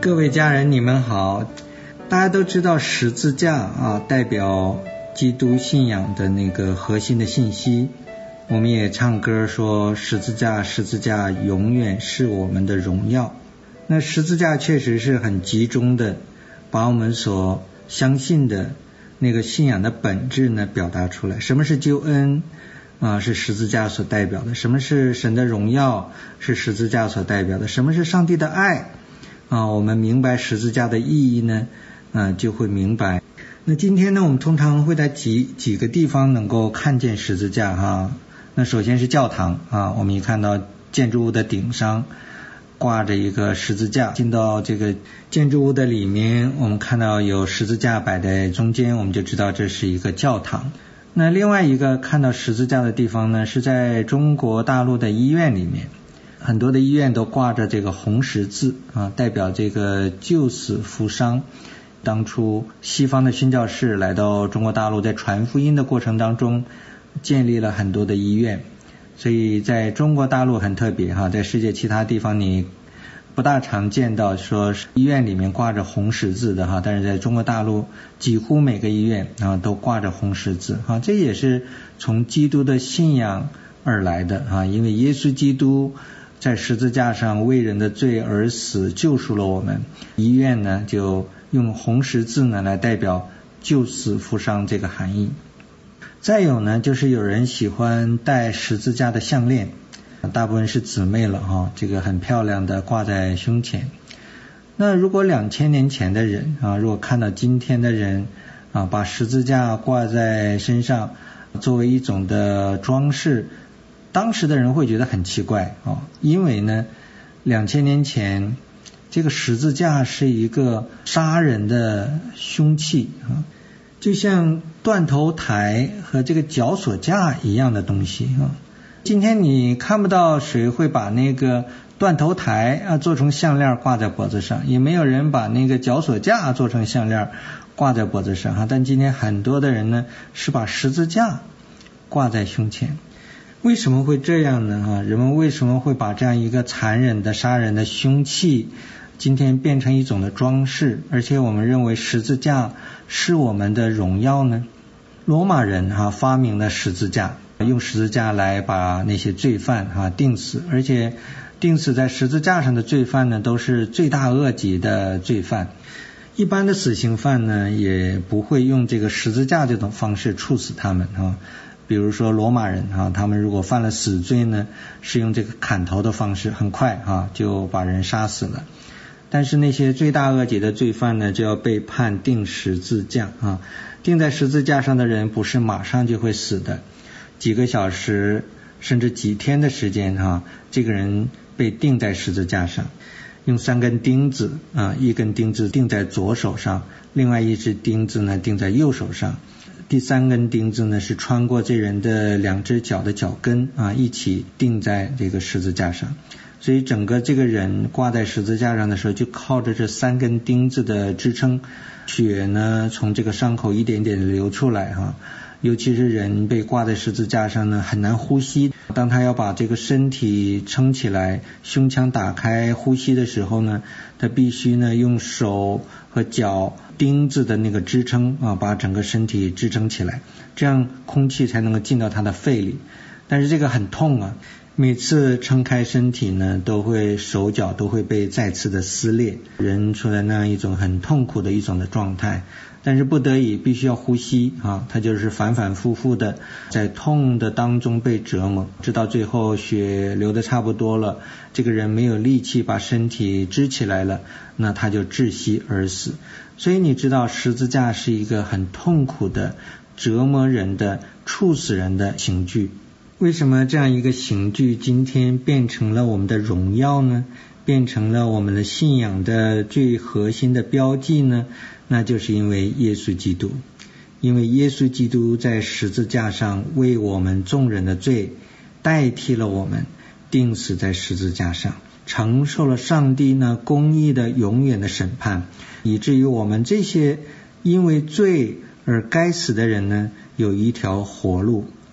各位家人，你们好。大家都知道十字架代表基督信仰的那个核心的信息。我们也唱歌说十字架，十字架永远是我们的荣耀。那十字架确实是很集中的把我们所相信的那个信仰的本质呢表达出来。什么是救恩是十字架所代表的，什么是神的荣耀是十字架所代表的，什么是上帝的爱我们明白十字架的意义呢就会明白。那今天呢，我们通常会在几个地方能够看见十字架那首先是教堂我们一看到建筑物的顶上挂着一个十字架，进到这个建筑物的里面，我们看到有十字架摆在中间，我们就知道这是一个教堂。那另外一个看到十字架的地方呢，是在中国大陆的医院里面，很多的医院都挂着这个红十字代表这个救死扶伤。当初西方的宣教士来到中国大陆，在传福音的过程当中建立了很多的医院，所以在中国大陆很特别在世界其他地方你不大常见到说医院里面挂着红十字的但是在中国大陆几乎每个医院都挂着红十字这也是从基督的信仰而来的因为耶稣基督在十字架上为人的罪而死，救赎了我们。医院呢就用红十字呢来代表救死扶伤这个含义。再有呢，就是有人喜欢戴十字架的项链，大部分是姊妹了这个很漂亮的挂在胸前。那如果2000年前的人如果看到今天的人把十字架挂在身上作为一种的装饰，当时的人会觉得很奇怪因为呢2000年前这个十字架是一个杀人的凶器就像断头台和这个绞索架一样的东西今天你看不到谁会把那个断头台做成项链挂在脖子上，也没有人把那个绞索架做成项链挂在脖子上但今天很多的人呢是把十字架挂在胸前。为什么会这样呢人们为什么会把这样一个残忍的杀人的凶器今天变成一种的装饰，而且我们认为十字架是我们的荣耀呢？罗马人发明了十字架，用十字架来把那些罪犯钉死，而且钉死在十字架上的罪犯呢都是罪大恶极的罪犯。一般的死刑犯呢也不会用这个十字架这种方式处死他们比如说罗马人他们如果犯了死罪呢，是用这个砍头的方式，很快就把人杀死了。但是那些罪大恶极的罪犯呢，就要被判钉十字架钉在十字架上的人不是马上就会死的，几个小时甚至几天的时间这个人被钉在十字架上，用3根钉子一根钉子钉在左手上，另外一只钉子呢钉在右手上，第3根钉子呢是穿过这人的2只脚的脚跟一起钉在这个十字架上。所以整个这个人挂在十字架上的时候，就靠着这3根钉子的支撑，血呢从这个伤口一点点的流出来尤其是人被挂在十字架上呢，很难呼吸。当他要把这个身体撑起来，胸腔打开呼吸的时候呢，他必须呢用手和脚钉子的那个支撑把整个身体支撑起来，这样空气才能够进到他的肺里。但是这个很痛每次撑开身体呢，手脚都会被再次的撕裂，人处在那样一种很痛苦的一种的状态。但是不得已必须要呼吸他就是反反复复的在痛的当中被折磨，直到最后血流得差不多了，这个人没有力气把身体支起来了，那他就窒息而死。所以你知道十字架是一个很痛苦的折磨人的处死人的刑具。为什么这样一个刑具今天变成了我们的荣耀呢？变成了我们的信仰的最核心的标记呢？那就是因为耶稣基督。因为耶稣基督在十字架上为我们众人的罪代替了我们，钉死在十字架上，承受了上帝那公义的永远的审判，以至于我们这些因为罪而该死的人呢，有一条活路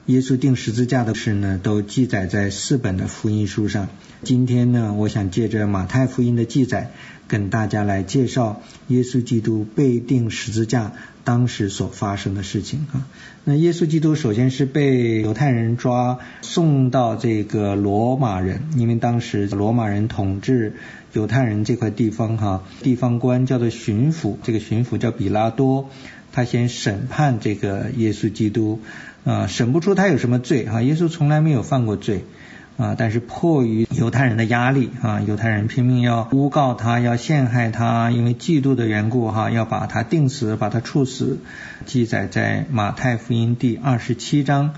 耶稣钉十字架的事呢，都记载在4本的福音书上。今天呢，我想借着马太福音的记载，跟大家来介绍耶稣基督被钉十字架当时所发生的事情啊。那耶稣基督首先是被犹太人抓，送到这个罗马人，因为当时罗马人统治犹太人这块地方哈，地方官叫做巡抚，这个巡抚叫比拉多，他先审判这个耶稣基督，审不出他有什么罪哈，耶稣从来没有犯过罪但是迫于犹太人的压力犹太人拼命要诬告他，要陷害他，因为嫉妒的缘故要把他钉死，把他处死。记载在马太福音第27章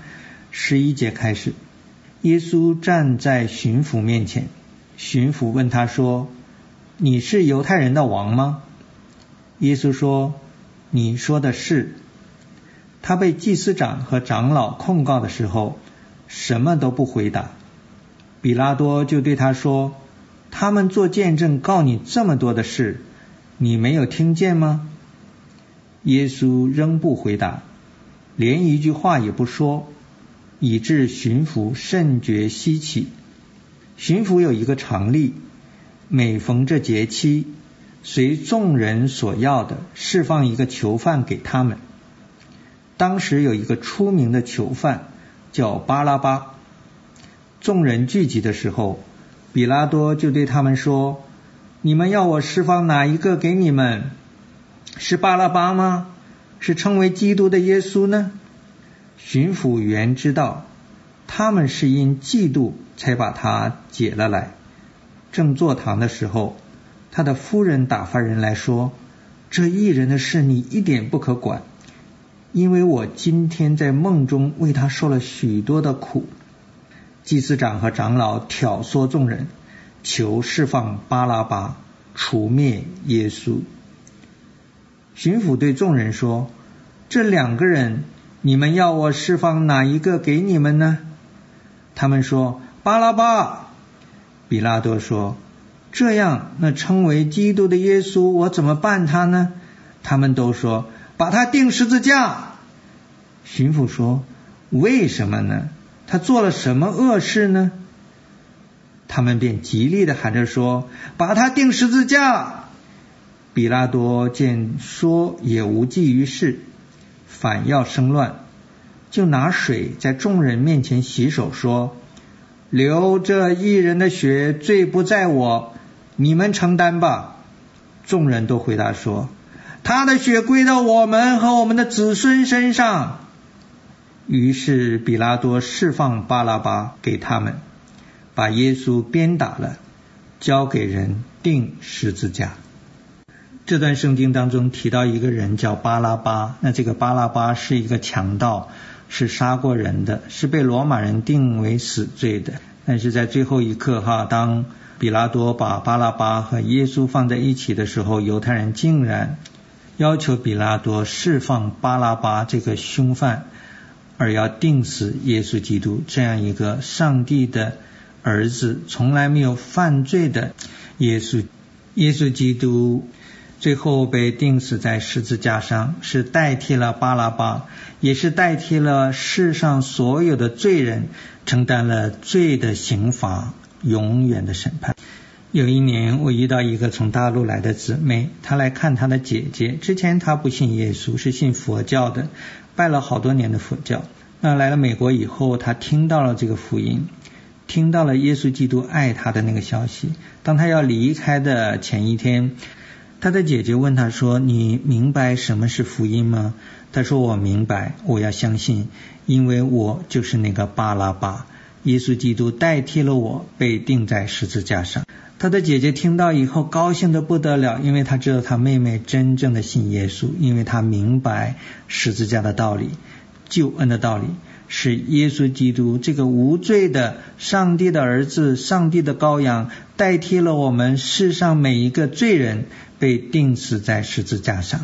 11节开始。耶稣站在巡抚面前，巡抚问他说：你是犹太人的王吗？耶稣说：你说的是。他被祭司长和长老控告的时候，什么都不回答。比拉多就对他说：他们做见证告你这么多的事，你没有听见吗？耶稣仍不回答，连一句话也不说，以致巡抚甚觉稀奇。巡抚有一个常例，每逢这节期，随众人所要的，释放一个囚犯给他们。当时有一个出名的囚犯叫巴拉巴。众人聚集的时候，比拉多就对他们说：你们要我释放哪一个给你们？是巴拉巴吗？是称为基督的耶稣呢？巡抚原知道他们是因嫉妒才把他解了来。正坐堂的时候，他的夫人打发人来说：这异人的事你一点不可管，因为我今天在梦中为他受了许多的苦。祭司长和长老挑唆众人，求释放巴拉巴，除灭耶稣。巡抚对众人说：这2个人，你们要我释放哪一个给你们呢？他们说：巴拉巴。比拉多说：这样，那称为基督的耶稣，我怎么办他呢？他们都说：把他钉十字架。巡抚说：为什么呢？他做了什么恶事呢？他们便极力地喊着说：把他钉十字架。比拉多见说也无济于事，反要生乱，就拿水在众人面前洗手，说：流这义人的血，罪不在我，你们承担吧。众人都回答说：他的血归到我们和我们的子孙身上。于是比拉多释放巴拉巴给他们，把耶稣鞭打了，交给人钉十字架。这段圣经当中提到一个人叫巴拉巴，那这个巴拉巴是一个强盗，是杀过人的，是被罗马人定为死罪的。但是在最后一刻当比拉多把巴拉巴和耶稣放在一起的时候，犹太人竟然要求比拉多释放巴拉巴这个凶犯，而要钉死耶稣基督，这样一个上帝的儿子，从来没有犯罪的耶稣基督，最后被钉死在十字架上，是代替了巴拉巴，也是代替了世上所有的罪人，承担了罪的刑罚，永远的审判。有一年我遇到一个从大陆来的姊妹，她来看她的姐姐，之前她不信耶稣，是信佛教的，拜了好多年的佛教。那来了美国以后，她听到了这个福音，听到了耶稣基督爱她的那个消息。当她要离开的前一天，她的姐姐问她说：你明白什么是福音吗？她说：我明白，我要相信，因为我就是那个巴拉巴，耶稣基督代替了我，被钉在十字架上。他的姐姐听到以后高兴得不得了，因为她知道她妹妹真正的信耶稣，因为她明白十字架的道理，救恩的道理，是耶稣基督这个无罪的上帝的儿子，上帝的羔羊，代替了我们世上每一个罪人，被钉死在十字架上。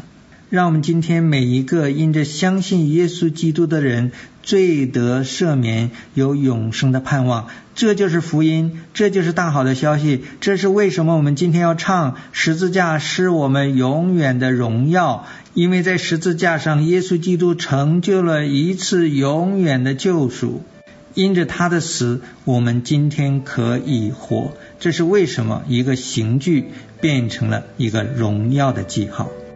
让我们今天每一个因着相信耶稣基督的人罪得赦免，有永生的盼望。这就是福音，这就是大好的消息。这是为什么我们今天要唱十字架是我们永远的荣耀，因为在十字架上耶稣基督成就了一次永远的救赎，因着他的死我们今天可以活。这是为什么一个刑具变成了一个荣耀的记号。